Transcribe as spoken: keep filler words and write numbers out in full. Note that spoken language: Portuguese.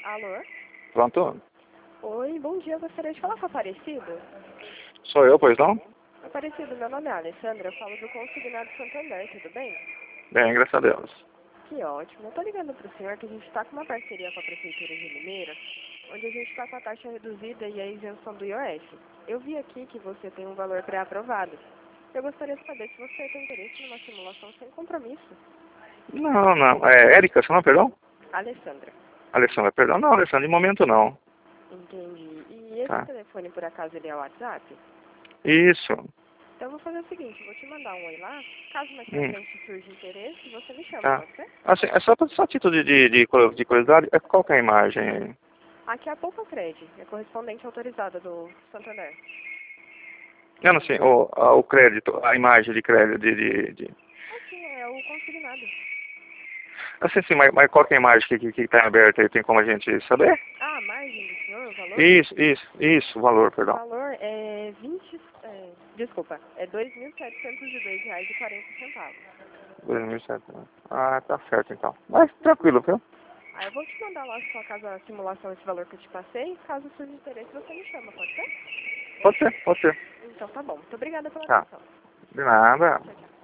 Alô? Pronto? Oi, bom dia. Eu gostaria de falar com a Aparecido. Sou eu, pois não? Aparecido, meu nome é Alessandra. Eu falo do Consignado Santander, tudo bem? Bem, graças a Deus. Que ótimo. Eu tô ligando pro senhor que a gente está com uma parceria com a Prefeitura de Limeira, onde a gente está com a taxa reduzida e a isenção do I O F. Eu vi aqui que você tem um valor pré-aprovado. Eu gostaria de saber se você tem interesse numa simulação sem compromisso. Não, não. É Érica, seu nome, perdão? Alessandra. Alessandra, perdão. Não, Alessandra, de momento não. Entendi. E esse Tá. telefone, por acaso, ele é o WhatsApp? Isso. Então eu vou fazer o seguinte, vou te mandar um oi lá. Caso mais pra Hum. frente surja interesse, você me chama, Tá. pode ser? Assim, é só, só a título de, de, de, cu- de curiosidade, é qual que é a imagem aí? Aqui é a Poupa Cred, é correspondente autorizada do Santander. Não, não, assim, o, a- o crédito, a imagem de crédito de... de, de... Aqui é o consignado. Assim, sim, mas, mas qual que é a imagem que, que, que tá aberta aí? Tem como a gente saber? Ah, a margem do senhor, o valor? Isso, isso, isso, o valor, O perdão. valor é vinte, é, desculpa, é dois mil setecentos e dois reais e quarenta centavos. dois mil e sete. Ah, tá certo então. Mas tranquilo, viu? Aí eu vou te mandar lá, sua casa, a simulação, esse valor que eu te passei. Caso surja interesse, você me chama, pode ser? Pode ser, pode ser. Então tá bom. Muito obrigada pela Tá. atenção. De nada. Tchau, tchau.